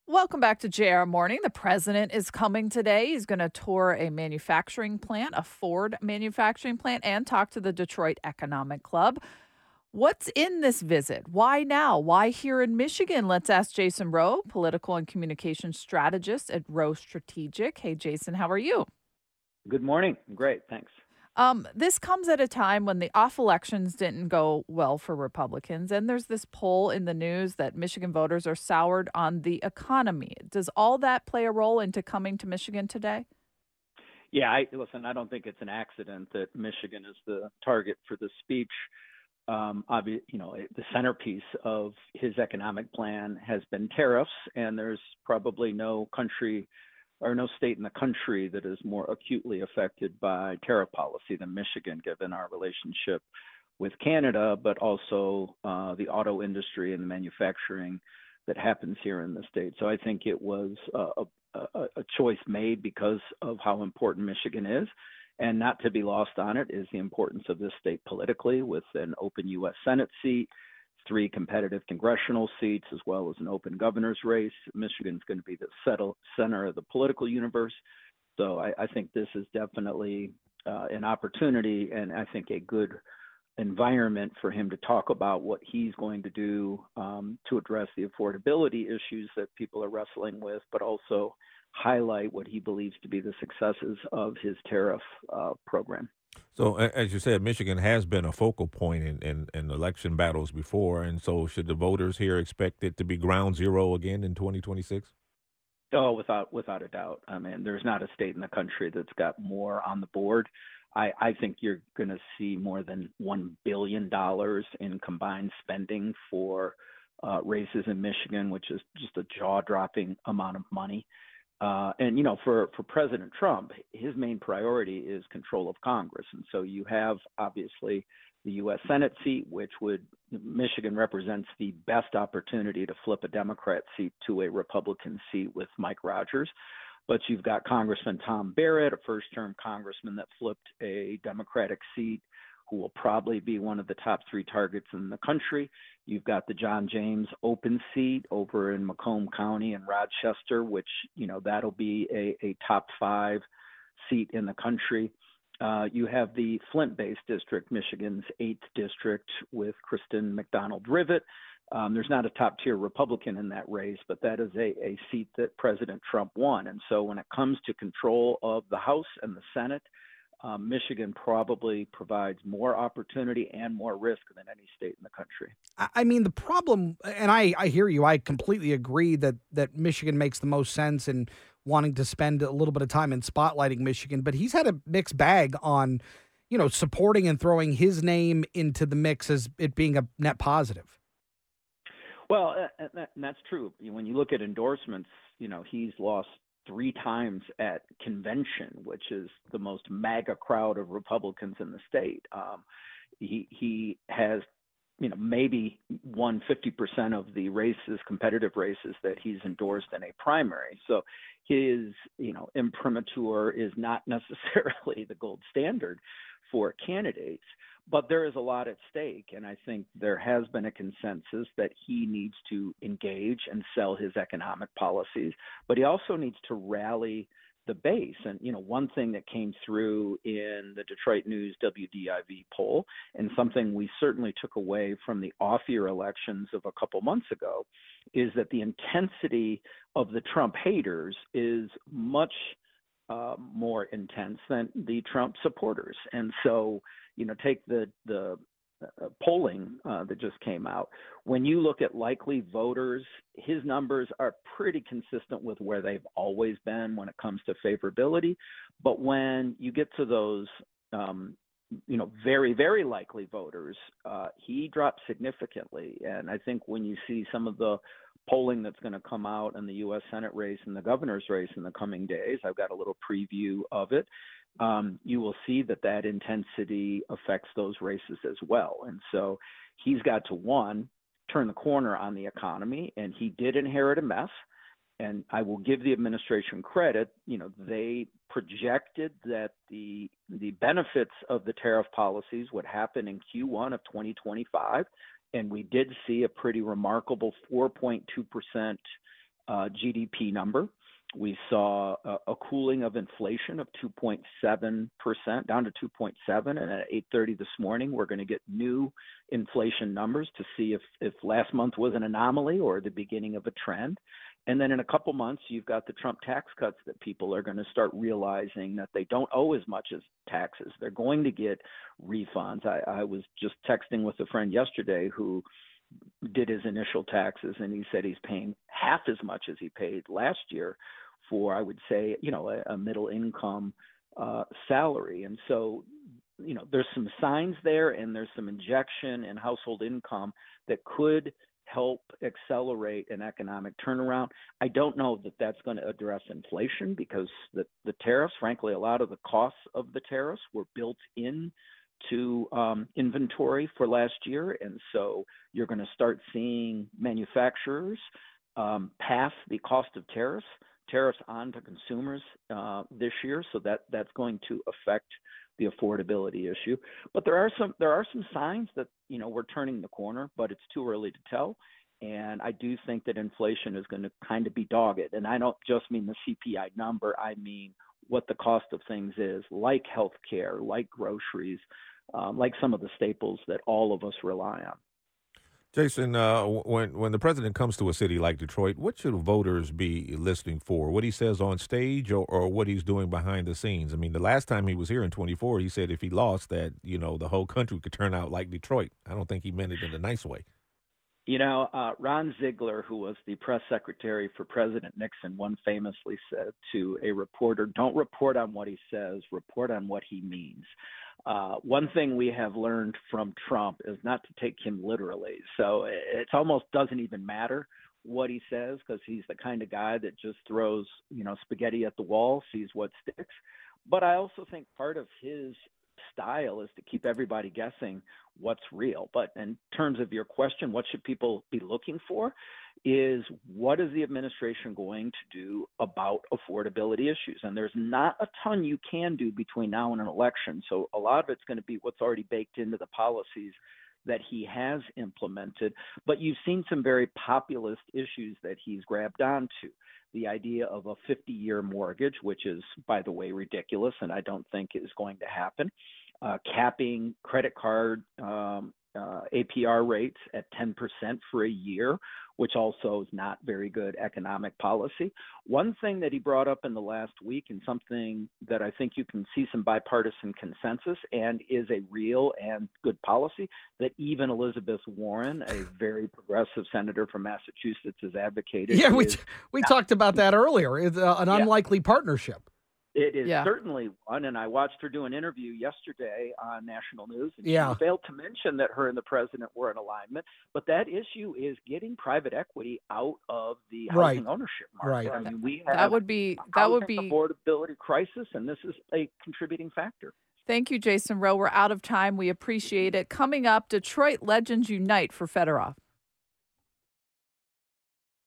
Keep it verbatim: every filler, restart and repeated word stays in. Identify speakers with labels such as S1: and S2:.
S1: Welcome back to J R Morning. The president is coming today. He's going to tour a manufacturing plant, a Ford manufacturing plant, and talk to the Detroit Economic Club. What's in this visit? Why now? Why here in Michigan? Let's ask Jason Rowe, political and communication strategist at Rowe Strategic. Hey, Jason, how are you?
S2: Good morning. Great, thanks.
S1: Um, this comes at a time when the off elections didn't go well for Republicans, and there's this poll in the news that Michigan voters are soured on the economy. Does all that play a role into coming to Michigan today?
S2: Yeah, I listen, I don't think it's an accident that Michigan is the target for the speech. Um, obvi- you know, the centerpiece of his economic plan has been tariffs, and there's probably no country or no state in the country that is more acutely affected by tariff policy than Michigan, given our relationship with Canada, but also uh, the auto industry and the manufacturing that happens here in the state. So I think it was uh, a, a, a choice made because of how important Michigan is. And not to be lost on it is the importance of this state politically, with an open U S. Senate seat, three competitive congressional seats, as well as an open governor's race. Michigan's going to be the settle, center of the political universe. So I, I think this is definitely uh, an opportunity, and I think a good environment for him to talk about what he's going to do um, to address the affordability issues that people are wrestling with, but also highlight what he believes to be the successes of his tariff uh, program.
S3: So, a- as you said, Michigan has been a focal point in, in, in election battles before, and so should the voters here expect it to be ground zero again in twenty twenty-six?
S2: Oh, without without a doubt. I mean, there's not a state in the country that's got more on the board. I, I think you're going to see more than one billion dollars in combined spending for uh, races in Michigan, which is just a jaw-dropping amount of money. Uh, and you know, for for President Trump, his main priority is control of Congress, and so you have obviously the U S. Senate seat, which would Michigan represents the best opportunity to flip a Democrat seat to a Republican seat with Mike Rogers. But you've got Congressman Tom Barrett, a first-term congressman that flipped a Democratic seat, who will probably be one of the top three targets in the country. You've got the John James open seat over in Macomb County and Rochester, which, you know, that'll be a, a top five seat in the country. Uh, you have the Flint-based district, Michigan's eighth district, with Kristen McDonald-Rivet. Um, there's not a top-tier Republican in that race, but that is a, a seat that President Trump won. And so when it comes to control of the House and the Senate, um, Michigan probably provides more opportunity and more risk than any state in the country.
S4: I I mean, the problem, and I, I hear you. I completely agree that that Michigan makes the most sense in wanting to spend a little bit of time in spotlighting Michigan. But he's had a mixed bag on, you know, supporting and throwing his name into the mix as it being a net positive.
S2: Well, uh, and that, and that's true. When you look at endorsements, you know, he's lost three times at convention, which is the most MAGA crowd of Republicans in the state. Um, he he has, you know, maybe won fifty percent of the races, competitive races that he's endorsed in a primary. So his, you know, imprimatur is not necessarily the gold standard for candidates, but there is a lot at stake. And I think there has been a consensus that he needs to engage and sell his economic policies, but he also needs to rally the base. And, you know, one thing that came through in the Detroit News W D I V poll, and something we certainly took away from the off year elections of a couple months ago, is that the intensity of the Trump haters is much uh, more intense than the Trump supporters. And so, you know, take the, the, uh, polling uh, that just came out. When you look at likely voters, his numbers are pretty consistent with where they've always been when it comes to favorability. But when you get to those, um, you know, very, very likely voters, uh, he dropped significantly. And I think when you see some of the polling that's going to come out in the U S. Senate race and the governor's race in the coming days, I've got a little preview of it. Um, you will see that that intensity affects those races as well. And so he's got to, one, turn the corner on the economy, and he did inherit a mess. And I will give the administration credit. You know, they projected that the the benefits of the tariff policies would happen in Q one of twenty twenty-five, and we did see a pretty remarkable four point two percent uh, G D P number. We saw a, a cooling of inflation of two point seven percent, down to two point seven, and at eight thirty this morning, we're going to get new inflation numbers to see if, if last month was an anomaly or the beginning of a trend. And then in a couple months, you've got the Trump tax cuts that people are going to start realizing that they don't owe as much as taxes. They're going to get refunds. I, I was just texting with a friend yesterday who did his initial taxes, and he said he's paying half as much as he paid last year for, I would say, you know, a, a middle income uh, salary. And so, you know, there's some signs there, and there's some injection in household income that could help accelerate an economic turnaround. I don't know that that's going to address inflation, because the, the tariffs, frankly, a lot of the costs of the tariffs were built in to um, inventory for last year. And so you're going to start seeing manufacturers um, pass the cost of tariffs, tariffs on to consumers uh, this year. So that, that's going to affect the affordability issue. But there are some there are some signs that, you know, we're turning the corner, but it's too early to tell. And I do think that inflation is going to kind of be dogged. And I don't just mean the C P I number. I mean what the cost of things is, like healthcare, like groceries, um, like some of the staples that all of us rely on.
S3: Jason, uh, when when the president comes to a city like Detroit, what should voters be listening for? What he says on stage, or, or what he's doing behind the scenes? I mean, the last time he was here in twenty-four, he said if he lost, that, you know, the whole country could turn out like Detroit. I don't think he meant it in a nice way.
S2: You know, uh, Ron Ziegler, who was the press secretary for President Nixon, one famously said to a reporter, "Don't report on what he says, report on what he means." Uh, one thing we have learned from Trump is not to take him literally. So it almost doesn't even matter what he says, because he's the kind of guy that just throws, you know, spaghetti at the wall, sees what sticks. But I also think part of his style is to keep everybody guessing what's real. But in terms of your question, what should people be looking for, is what is the administration going to do about affordability issues? And there's not a ton you can do between now and an election. So a lot of it's going to be what's already baked into the policies that he has implemented. But you've seen some very populist issues that he's grabbed onto. The idea of a fifty-year mortgage, which is, by the way, ridiculous, and I don't think is going to happen. Uh, capping credit card um, uh, A P R rates at ten percent for a year, which also is not very good economic policy. One thing that he brought up in the last week, and something that I think you can see some bipartisan consensus and is a real and good policy, that even Elizabeth Warren, a very progressive senator from Massachusetts, has advocated.
S4: Yeah, we
S2: is
S4: we
S2: not-
S4: talked about that earlier. It's uh, an
S2: Yeah.
S4: unlikely partnership.
S2: It is
S1: Yeah.
S2: certainly one, and I watched her do an interview yesterday on national news, and
S4: Yeah.
S2: she failed to mention that her and the president were in alignment. But that issue is getting private equity out of the
S4: Right.
S2: housing ownership market.
S4: Right.
S2: I mean, we have
S1: That would be
S2: a
S1: that would
S2: housing
S1: be
S2: affordability crisis, and this is a contributing factor.
S1: Thank you, Jason Rowe. We're out of time. We appreciate it. Coming up, Detroit Legends Unite for Fedorov.